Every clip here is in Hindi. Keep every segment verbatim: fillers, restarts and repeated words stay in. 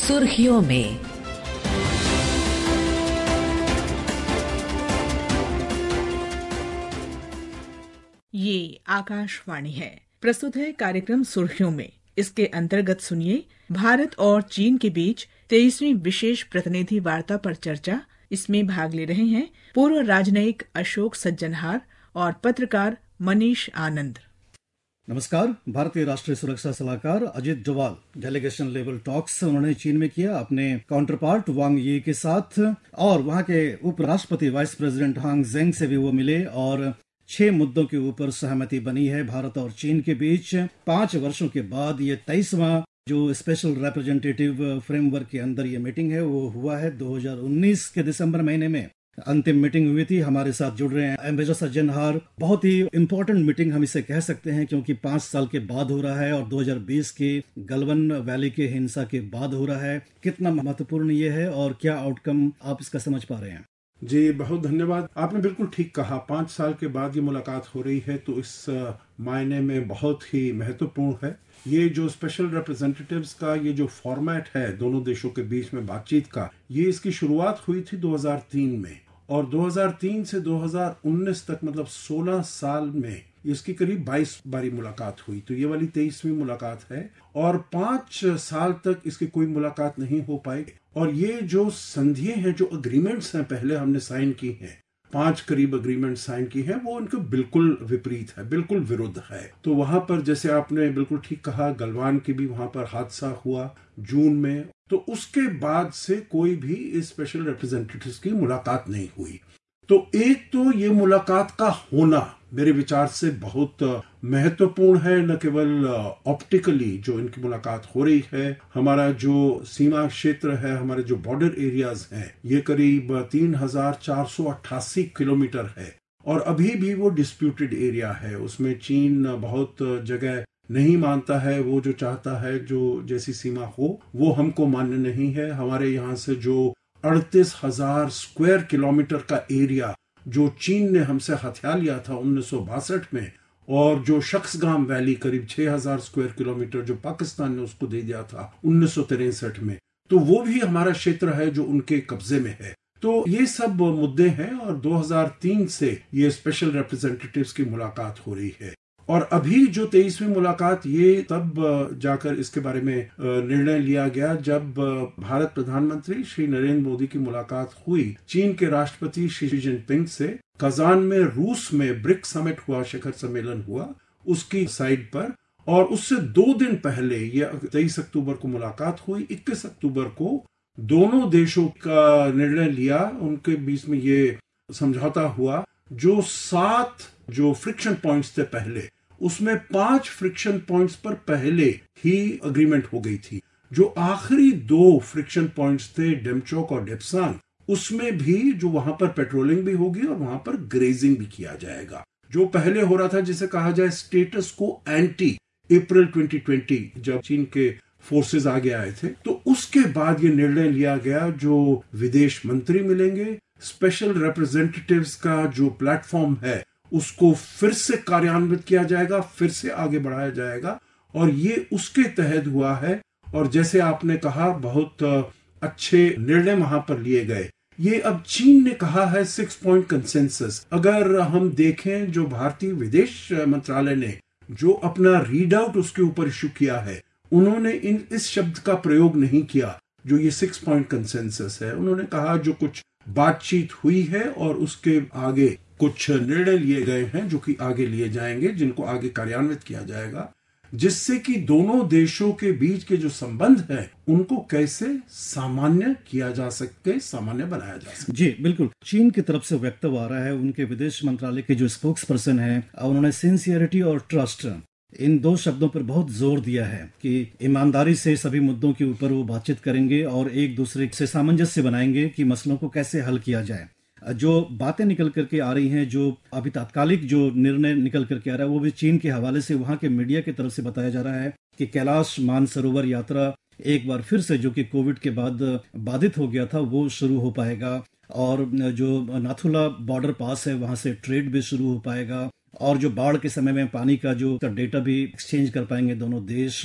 सुर्खियों में। ये आकाशवाणी है। प्रस्तुत है कार्यक्रम सुर्खियों में। इसके अंतर्गत सुनिए भारत और चीन के बीच तेईसवीं विशेष प्रतिनिधि वार्ता पर चर्चा। इसमें भाग ले रहे हैं पूर्व राजनयिक अशोक सज्जनहार और पत्रकार मनीष आनंद। नमस्कार। भारतीय राष्ट्रीय सुरक्षा सलाहकार Ajit Doval delegation level talks उन्होंने चीन में किया अपने काउंटर पार्ट वांग यी के साथ, और वहां के उपराष्ट्रपति वाइस प्रेसिडेंट हांग जेंग से भी वो मिले और छह मुद्दों के ऊपर सहमति बनी है भारत और चीन के बीच। पांच वर्षों के बाद ये तेईसवां जो स्पेशल रिप्रेजेंटेटिव फ्रेमवर्क के अंदर ये मीटिंग है वो हुआ है। दो हज़ार उन्नीस के दिसंबर महीने में अंतिम मीटिंग हुई थी। हमारे साथ जुड़ रहे हैं एम्बेसडर सज्जनहार। बहुत ही इम्पोर्टेंट मीटिंग हम इसे कह सकते हैं क्योंकि पांच साल के बाद हो रहा है और दो हज़ार बीस के गलवान वैली के हिंसा के बाद हो रहा है। कितना महत्वपूर्ण ये है और क्या आउटकम आप इसका समझ पा रहे हैं? जी बहुत धन्यवाद। आपने बिल्कुल ठीक कहा, पांच साल के बाद ये मुलाकात हो रही है तो इस मायने में बहुत ही महत्वपूर्ण है। ये जो स्पेशल रिप्रेजेंटेटिव्स का ये जो फॉर्मेट है दोनों देशों के बीच में बातचीत का, ये इसकी शुरुआत हुई थी दो हज़ार तीन में और दो हज़ार तीन से दो हज़ार उन्नीस तक मतलब सोलह साल में इसकी करीब बाईस बारी मुलाकात हुई। तो ये वाली तेईसवीं मुलाकात है और पांच साल तक इसकी कोई मुलाकात नहीं हो पाई। और ये जो संधियां हैं, जो अग्रीमेंट्स हैं पहले हमने साइन की हैं, पांच करीब अग्रीमेंट साइन की हैं, वो उनके बिल्कुल विपरीत है, बिल्कुल विरुद्ध है। तो वहां पर जैसे आपने बिल्कुल ठीक कहा, गलवान के भी वहां पर हादसा हुआ जून में, तो उसके बाद से कोई भी इस स्पेशल रिप्रेजेंटेटिव्स की मुलाकात नहीं हुई। तो एक तो ये मुलाकात का होना मेरे विचार से बहुत महत्वपूर्ण है। न केवल ऑप्टिकली जो इनकी मुलाकात हो रही है, हमारा जो सीमा क्षेत्र है, हमारे जो बॉर्डर एरियाज हैं, ये करीब तीन हजार चार सौ अट्ठासी किलोमीटर है और अभी भी वो डिस्प्यूटेड एरिया है। उसमें चीन बहुत जगह नहीं मानता है, वो जो चाहता है जो जैसी सीमा हो वो हमको मान्य नहीं है। हमारे यहाँ से जो अड़तीस हजार स्क्वायर किलोमीटर का एरिया जो चीन ने हमसे हथिया लिया था उन्नीस सौ बासठ में, और जो शख्सगाम वैली करीब छह हजार स्क्वायर किलोमीटर जो पाकिस्तान ने उसको दे दिया था उन्नीस सौ तिरसठ में, तो वो भी हमारा क्षेत्र है जो उनके कब्जे में है। तो ये सब मुद्दे हैं और दो हज़ार तीन से ये स्पेशल रिप्रेजेंटेटिव्स की मुलाकात हो रही है। और अभी जो तेईसवीं मुलाकात, ये तब जाकर इसके बारे में निर्णय लिया गया जब भारत प्रधानमंत्री श्री नरेंद्र मोदी की मुलाकात हुई चीन के राष्ट्रपति शी जिनपिंग से। कजान में रूस में ब्रिक समिट हुआ, शिखर सम्मेलन हुआ उसकी साइड पर, और उससे दो दिन पहले ये तेईस अक्टूबर को मुलाकात हुई। इक्कीस अक्टूबर को दोनों देशों का निर्णय लिया, उनके बीच में ये समझौता हुआ। जो सात जो फ्रिक्शन पॉइंट्स थे पहले, उसमें पांच फ्रिक्शन पॉइंट्स पर पहले ही अग्रीमेंट हो गई थी। जो आखिरी दो फ्रिक्शन पॉइंट्स थे डेमचोक और डेप्सांग, उसमें भी जो वहां पर पेट्रोलिंग भी होगी और वहां पर ग्रेजिंग भी किया जाएगा। जो पहले हो रहा था जिसे कहा जाए स्टेटस को एंटी, अप्रैल दो हज़ार बीस जब चीन के फोर्सेस आगे आए थे, तो उसके बाद ये निर्णय लिया गया जो विदेश मंत्री मिलेंगे, स्पेशल रिप्रेजेंटेटिव्स का जो प्लेटफॉर्म है उसको फिर से कार्यान्वित किया जाएगा, फिर से आगे बढ़ाया जाएगा, और ये उसके तहत हुआ है। और जैसे आपने कहा, बहुत अच्छे निर्णय वहां पर लिए गए। ये अब चीन ने कहा है सिक्स पॉइंट कंसेंसस। अगर हम देखें जो भारतीय विदेश मंत्रालय ने जो अपना रीड आउट उसके ऊपर इश्यू किया है, उन्होंने इन इस शब्द का प्रयोग नहीं किया जो ये सिक्स पॉइंट कंसेंसस है। उन्होंने कहा जो कुछ बातचीत हुई है और उसके आगे कुछ निर्णय लिए गए हैं जो कि आगे लिए जाएंगे, जिनको आगे कार्यान्वित किया जाएगा, जिससे कि दोनों देशों के बीच के जो संबंध है उनको कैसे सामान्य किया जा सके, सामान्य बनाया जा सके। जी बिल्कुल। चीन की तरफ से वक्तव्य आ रहा है, उनके विदेश मंत्रालय के जो स्पोक्स पर्सन है, उन्होंने सिंसियरिटी और ट्रस्ट, इन दो शब्दों पर बहुत जोर दिया है कि ईमानदारी से सभी मुद्दों के ऊपर वो बातचीत करेंगे और एक दूसरे से सामंजस्य बनाएंगे कि मसलों को कैसे हल किया जाए। जो बातें निकल करके आ रही हैं, जो अभी तात्कालिक जो निर्णय निकल करके आ रहा है, वो भी चीन के हवाले से वहां के मीडिया की तरफ से बताया जा रहा है कि कैलाश मानसरोवर यात्रा एक बार फिर से, जो कि कोविड के बाद बाधित हो गया था, वो शुरू हो पाएगा। और जो नाथुला बॉर्डर पास है वहां से ट्रेड भी शुरू हो पाएगा और जो बाढ़ के समय में पानी का जो डेटा भी एक्सचेंज कर पाएंगे दोनों देश।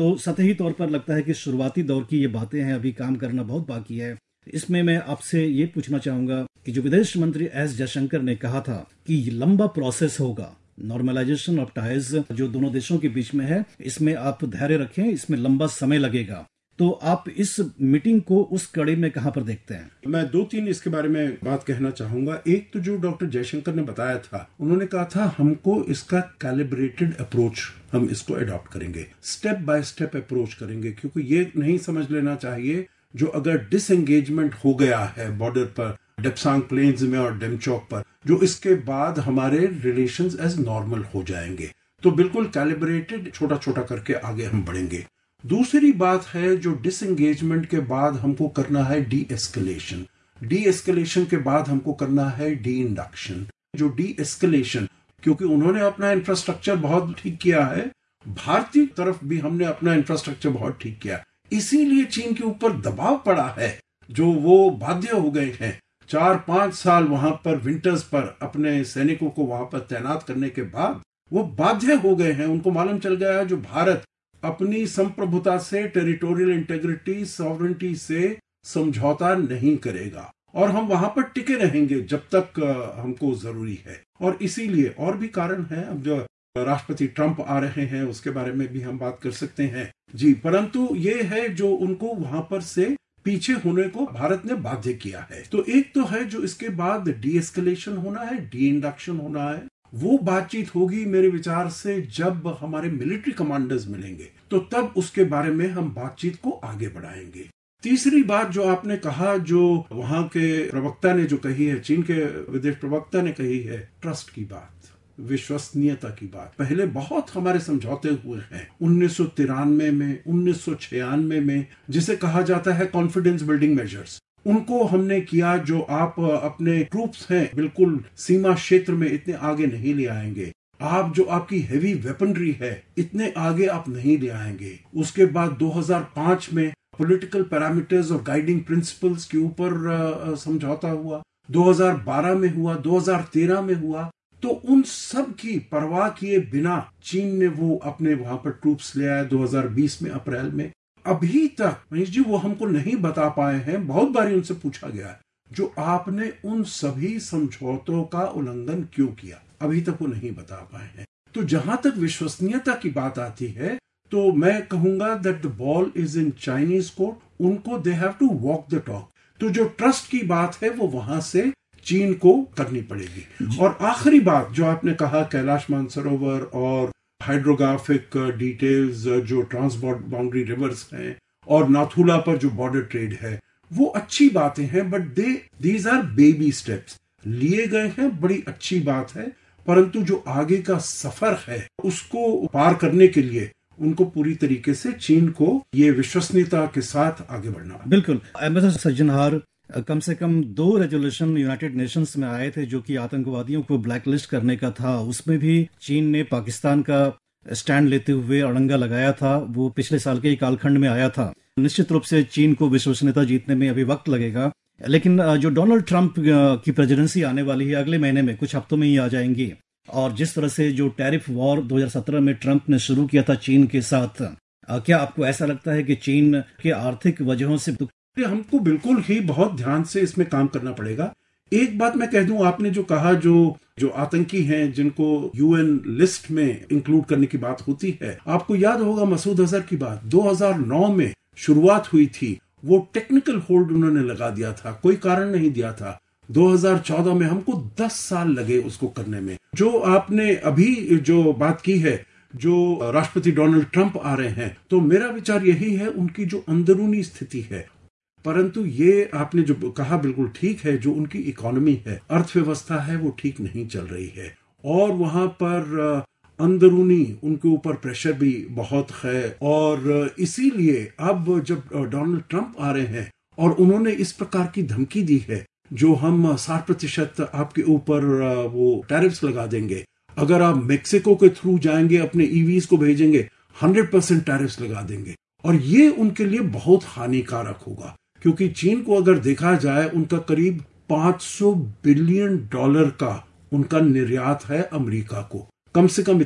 तो सतही तौर पर लगता है कि शुरुआती दौर की ये बातें हैं, अभी काम करना बहुत बाकी है। इसमें मैं आपसे ये पूछना चाहूंगा कि जो विदेश मंत्री एस जयशंकर ने कहा था कि ये लंबा प्रोसेस होगा, नॉर्मलाइजेशन ऑफ टाइज जो दोनों देशों के बीच में है, इसमें आप धैर्य रखें, इसमें लंबा समय लगेगा। तो आप इस मीटिंग को उस कड़ी में कहां पर देखते हैं? मैं दो तीन इसके बारे में बात कहना चाहूंगा। एक तो जो डॉक्टर जयशंकर ने बताया था, उन्होंने कहा था हमको इसका कैलिब्रेटेड अप्रोच हम इसको अडॉप्ट करेंगे, स्टेप बाय स्टेप अप्रोच करेंगे, क्योंकि ये नहीं समझ लेना चाहिए जो अगर डिसएंगेजमेंट हो गया है बॉर्डर पर, डेप्सांग प्लेन्स में और डेमचौक पर, जो इसके बाद हमारे रिलेशंस एज नॉर्मल हो जाएंगे। तो बिल्कुल कैलिब्रेटेड, छोटा छोटा करके आगे हम बढ़ेंगे। दूसरी बात है जो डिसएंगेजमेंट के बाद हमको करना है डी एस्केलेशन, डी एस्केलेशन के बाद हमको करना है डी इंडक्शन। जो डी एस्केलेशन, क्योंकि उन्होंने अपना इंफ्रास्ट्रक्चर बहुत ठीक किया है, भारतीय तरफ भी हमने अपना इंफ्रास्ट्रक्चर बहुत ठीक किया, इसीलिए चीन के ऊपर दबाव पड़ा है, जो वो बाध्य हो गए हैं चार पांच साल वहां पर विंटर्स पर अपने सैनिकों को वहां पर तैनात करने के बाद वो बाध्य हो गए हैं। उनको मालूम चल गया है जो भारत अपनी संप्रभुता से, टेरिटोरियल इंटेग्रिटी, सॉवरेनिटी से समझौता नहीं करेगा और हम वहां पर टिके रहेंगे जब तक हमको जरूरी है। और इसीलिए और भी कारण है, अब जो राष्ट्रपति ट्रंप आ रहे हैं उसके बारे में भी हम बात कर सकते हैं जी, परंतु ये है जो उनको वहां पर से पीछे होने को भारत ने बाध्य किया है। तो एक तो है जो इसके बाद डी एस्केलेशन होना है, डी इंडक्शन होना है, वो बातचीत होगी मेरे विचार से जब हमारे मिलिट्री कमांडर्स मिलेंगे, तो तब उसके बारे में हम बातचीत को आगे बढ़ाएंगे। तीसरी बात जो आपने कहा, जो वहां के प्रवक्ता ने जो कही है, चीन के विदेश प्रवक्ता ने कही है, ट्रस्ट की बात, विश्वसनीयता की बात। पहले बहुत हमारे समझौते हुए हैं, उन्नीस सौ तिरानवे में, उन्नीस सौ छियानवे में, जिसे कहा जाता है कॉन्फिडेंस बिल्डिंग मेजर्स, उनको हमने किया। जो आप अपने ट्रूप्स हैं बिल्कुल सीमा क्षेत्र में इतने आगे नहीं ले आएंगे, आप जो आपकी हेवी वेपनरी है इतने आगे आप नहीं ले आएंगे। उसके बाद दो हज़ार पाँच में पॉलिटिकल पैरामीटर्स और गाइडिंग प्रिंसिपल्स के ऊपर समझौता हुआ, दो हज़ार बारह में हुआ, दो हज़ार तेरह में हुआ। तो उन सब की परवाह किए बिना चीन ने वो अपने वहां पर ट्रूप्स ले आया दो हज़ार बीस में अप्रैल में। अभी तक मनीष जी वो हमको नहीं बता पाए हैं, बहुत बारी उनसे पूछा गया है जो आपने उन सभी समझौतों का उल्लंघन क्यों किया, अभी तक वो नहीं बता पाए हैं। तो जहां तक विश्वसनीयता की बात आती है तो मैं कहूंगा that the ball is in Chinese court, उनको they have to walk the talk. तो जो ट्रस्ट की बात है वो वहां से चीन को करनी पड़ेगी। और आखिरी बात जो आपने कहा, कैलाश मानसरोवर और हाइड्रोग्राफिक डिटेल्स जो ट्रांस बाउंड्री रिवर्स हैं और नाथुला पर जो बॉर्डर ट्रेड है, वो अच्छी बातें हैं, but they these are baby steps लिए गए हैं, बड़ी अच्छी बात है। परंतु जो आगे का सफर है उसको पार करने के लिए उनको पूरी तरीके से चीन को ये विश्वसनीयता के साथ आगे बढ़ना है। बिल्कुल। एम्बेसडर सज्जनहार, कम से कम दो रेजोल्यूशन यूनाइटेड नेशंस में आए थे जो कि आतंकवादियों को ब्लैकलिस्ट करने का था, उसमें भी चीन ने पाकिस्तान का स्टैंड लेते हुए अड़ंगा लगाया था। वो पिछले साल के कालखंड में आया था। निश्चित रूप से चीन को विश्वसनीयता जीतने में अभी वक्त लगेगा, लेकिन जो डोनाल्ड ट्रंप की प्रेसिडेंसी आने वाली है अगले महीने में, कुछ हफ्तों में ही आ जाएंगी, और जिस तरह से जो टैरिफ वॉर दो हज़ार सत्रह में ट्रंप ने शुरू किया था चीन के साथ, क्या आपको ऐसा लगता है कि चीन के आर्थिक वजहों से हमको बिल्कुल ही बहुत ध्यान से इसमें काम करना पड़ेगा। एक बात मैं कह दूं, आपने जो कहा जो जो आतंकी हैं जिनको यूएन लिस्ट में इंक्लूड करने की बात होती है, आपको याद होगा मसूद अजहर की बात दो हज़ार नौ में शुरुआत हुई थी, वो टेक्निकल होल्ड उन्होंने लगा दिया था, कोई कारण नहीं दिया था। दो हज़ार चौदह में हमको दस साल लगे उसको करने में। जो आपने अभी जो बात की है, जो राष्ट्रपति डोनाल्ड ट्रंप आ रहे हैं, तो मेरा विचार यही है उनकी जो अंदरूनी स्थिति है, परंतु ये आपने जो कहा बिल्कुल ठीक है, जो उनकी इकोनॉमी है, अर्थव्यवस्था है, वो ठीक नहीं चल रही है और वहां पर अंदरूनी उनके ऊपर प्रेशर भी बहुत है। और इसीलिए अब जब डोनाल्ड ट्रंप आ रहे हैं और उन्होंने इस प्रकार की धमकी दी है, जो हम साठ प्रतिशत आपके ऊपर वो टैरिफ्स लगा देंगे, अगर आप मेक्सिको के थ्रू जाएंगे अपने ईवीज को भेजेंगे हंड्रेड परसेंट टैरिफ्स लगा देंगे। और ये उनके लिए बहुत हानिकारक होगा, क्योंकि चीन को अगर देखा जाए उनका करीब पाँच सौ बिलियन डॉलर का उनका निर्यात है अमेरिका को, कम से कम इतना।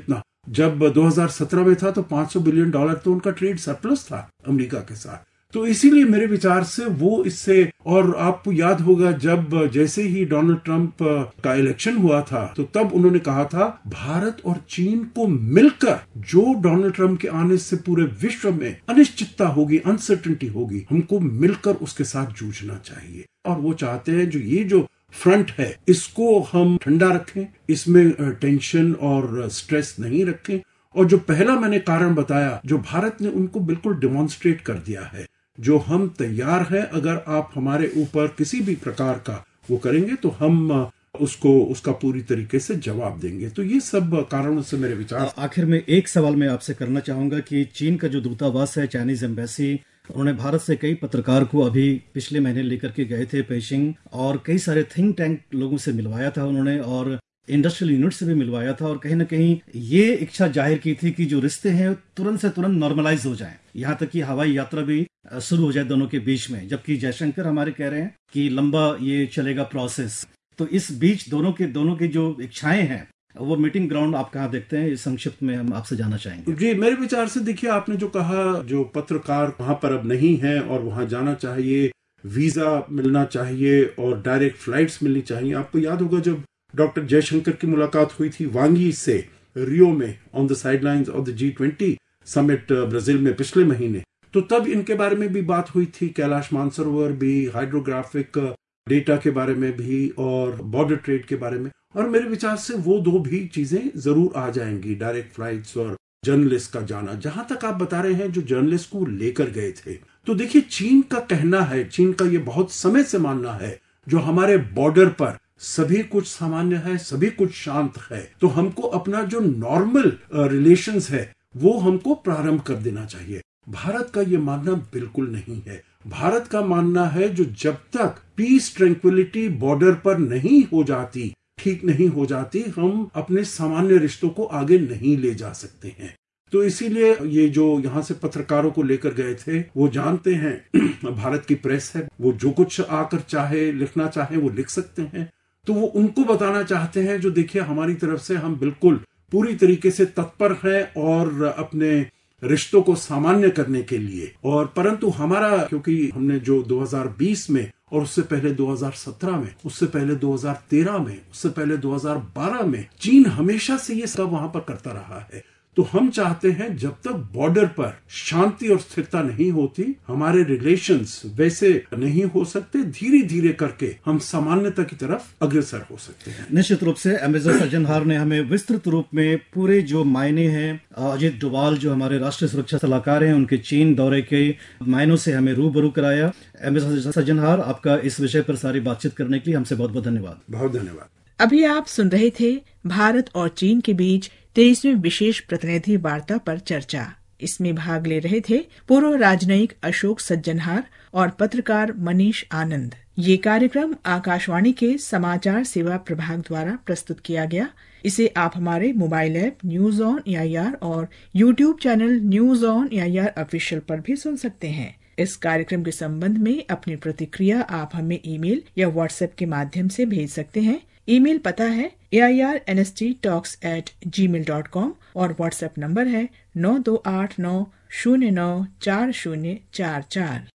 जब दो हज़ार सत्रह में था तो पाँच सौ बिलियन डॉलर तो उनका ट्रेड सरप्लस था अमेरिका के साथ। तो इसीलिए मेरे विचार से वो इससे, और आपको याद होगा जब जैसे ही डोनाल्ड ट्रंप का इलेक्शन हुआ था तो तब उन्होंने कहा था भारत और चीन को मिलकर जो डोनाल्ड ट्रंप के आने से पूरे विश्व में अनिश्चितता होगी, अनसर्टेनिटी होगी, हमको मिलकर उसके साथ जूझना चाहिए। और वो चाहते हैं जो ये जो फ्रंट है इसको हम ठंडा रखें, इसमें टेंशन और स्ट्रेस नहीं रखें। और जो पहला मैंने कारण बताया, जो भारत ने उनको बिल्कुल डेमोन्स्ट्रेट कर दिया है, जो हम तैयार हैं, अगर आप हमारे ऊपर किसी भी प्रकार का वो करेंगे तो हम उसको उसका पूरी तरीके से जवाब देंगे। तो ये सब कारणों से मेरे विचार। आखिर में एक सवाल मैं आपसे करना चाहूंगा कि चीन का जो दूतावास है, चाइनीज एम्बेसी, उन्होंने भारत से कई पत्रकार को अभी पिछले महीने लेकर के गए थे पेशिंग, और कई सारे थिंक टैंक लोगों से मिलवाया था उन्होंने, और इंडस्ट्रियल यूनिट से भी मिलवाया था, और कहीं ना कहीं ये इच्छा जाहिर की थी कि जो रिश्ते हैं तुरंत से तुरंत नॉर्मलाइज हो जाएं, यहाँ तक कि हवाई यात्रा भी शुरू हो जाए दोनों के बीच में। जबकि जयशंकर हमारे कह रहे हैं कि लंबा ये चलेगा प्रोसेस। तो इस बीच दोनों के दोनों की जो इच्छाएं हैं, वो मीटिंग ग्राउंड आप कहाँ देखते हैं? इस संक्षिप्त में हम आपसे जानना चाहेंगे। जी, मेरे विचार से देखिए, आपने जो कहा, जो पत्रकार वहां पर अब नहीं है और वहां जाना चाहिए, वीजा मिलना चाहिए और डायरेक्ट फ्लाइट्स मिलनी चाहिए। आपको याद होगा जब डॉक्टर जयशंकर की मुलाकात हुई थी वांग यी से रियो में on the sidelines of the G twenty summit Brazil में पिछले महीने, तो तब इनके बारे में भी बात हुई थी, कैलाश मानसरोवर भी, हाइड्रोग्राफिक डेटा के बारे में भी और बॉर्डर ट्रेड के बारे में। और मेरे विचार से वो दो भी चीजें जरूर आ जाएंगी, डायरेक्ट फ्लाइट्स और जर्नलिस्ट का जाना। जहां तक आप बता रहे हैं जो जर्नलिस्ट को लेकर गए थे, तो देखिए चीन का कहना है, चीन का ये बहुत समय से मानना है, जो हमारे बॉर्डर पर सभी कुछ सामान्य है, सभी कुछ शांत है, तो हमको अपना जो नॉर्मल रिलेशंस है वो हमको प्रारंभ कर देना चाहिए। भारत का ये मानना बिल्कुल नहीं है। भारत का मानना है जो जब तक पीस ट्रैंक्विलिटी बॉर्डर पर नहीं हो जाती, ठीक नहीं हो जाती, हम अपने सामान्य रिश्तों को आगे नहीं ले जा सकते हैं। तो इसीलिए ये जो यहाँ से पत्रकारों को लेकर गए थे, वो जानते हैं भारत की प्रेस है, वो जो कुछ आकर चाहे लिखना चाहे वो लिख सकते हैं। तो वो उनको बताना चाहते हैं जो देखिए हमारी तरफ से हम बिल्कुल पूरी तरीके से तत्पर हैं और अपने रिश्तों को सामान्य करने के लिए। और परंतु हमारा, क्योंकि हमने जो दो हज़ार बीस में और उससे पहले दो हज़ार सत्रह में, उससे पहले दो हज़ार तेरह में, उससे पहले दो हज़ार बारह में, चीन हमेशा से ये सब वहां पर करता रहा है। तो हम चाहते हैं जब तक बॉर्डर पर शांति और स्थिरता नहीं होती, हमारे रिलेशंस वैसे नहीं हो सकते। धीरे धीरे करके हम सामान्यता की तरफ अग्रसर हो सकते हैं। निश्चित रूप से एम्बेसडर सज्जनहार ने हमें विस्तृत रूप में पूरे जो मायने हैं, अजित डोभाल जो हमारे राष्ट्रीय सुरक्षा सलाहकार हैं, उनके चीन दौरे के मायनों से हमें रूबरू कराया। एम्बेसडर सज्जनहार, आपका इस विषय पर सारी बातचीत करने के लिए हमसे बहुत बहुत धन्यवाद। बहुत धन्यवाद। अभी आप सुन रहे थे भारत और चीन के बीच तेईसवीं विशेष प्रतिनिधि वार्ता पर चर्चा। इसमें भाग ले रहे थे पूर्व राजनयिक अशोक सज्जनहार और पत्रकार मनीष आनंद। ये कार्यक्रम आकाशवाणी के समाचार सेवा प्रभाग द्वारा प्रस्तुत किया गया। इसे आप हमारे mobile app news on A I R और YouTube channel news on A I R official पर भी सुन सकते हैं। इस कार्यक्रम के संबंध में अपनी प्रतिक्रिया आप हमें ईमेल या व्हाट्सएप के माध्यम से भेज सकते हैं। ईमेल पता है A I R N S T talks at Gmail dot com और व्हाट्सएप नंबर है नौ दो आठ नौ शून्य नौ चार शून्य चार चार।